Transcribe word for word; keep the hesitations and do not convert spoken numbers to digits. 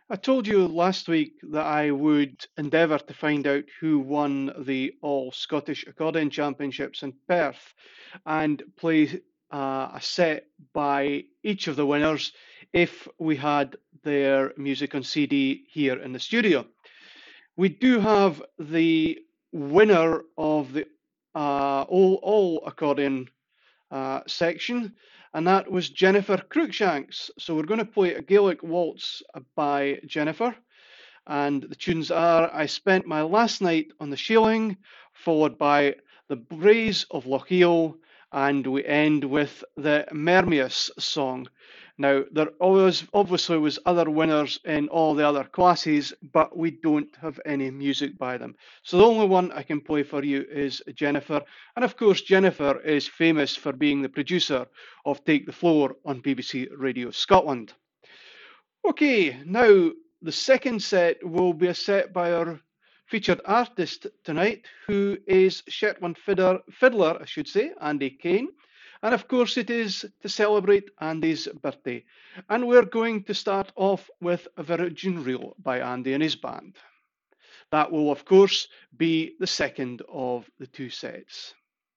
I told you last week that I would endeavour to find out who won the All Scottish Accordion Championships in Perth and play uh, a set by each of the winners if we had their music on C D here in the studio. We do have the winner of the uh, All, All Accordion uh, section, and that was Jennifer Cruikshanks. So we're going to play a Gaelic waltz by Jennifer, and the tunes are I Spent My Last Night on the Sheeling, followed by The Braes of Lochiel, and we end with the Mermius song. Now, there always obviously was other winners in all the other classes, but we don't have any music by them. So the only one I can play for you is Jennifer. And of course, Jennifer is famous for being the producer of Take the Floor on B B C Radio Scotland. Okay, now the second set will be a set by our featured artist tonight, who is Shetland fiddler, fiddler, I should say, Andy Kane. And of course, it is to celebrate Andy's birthday. And we're going to start off with a Virgin Reel by Andy and his band. That will, of course, be the second of the two sets.